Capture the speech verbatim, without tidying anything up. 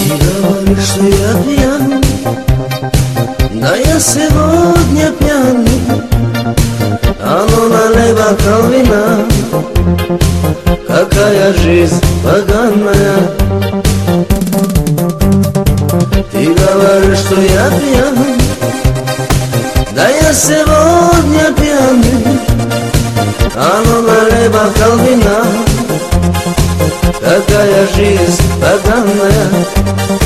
Ты говоришь, что я пьян, да я сегодня пьяный. А ну налей бокал вина, какая жизнь поганая. Ты говоришь, что я пьян, да я сегодня пьяный. А ну налей бокал вина, какая жизнь поганая.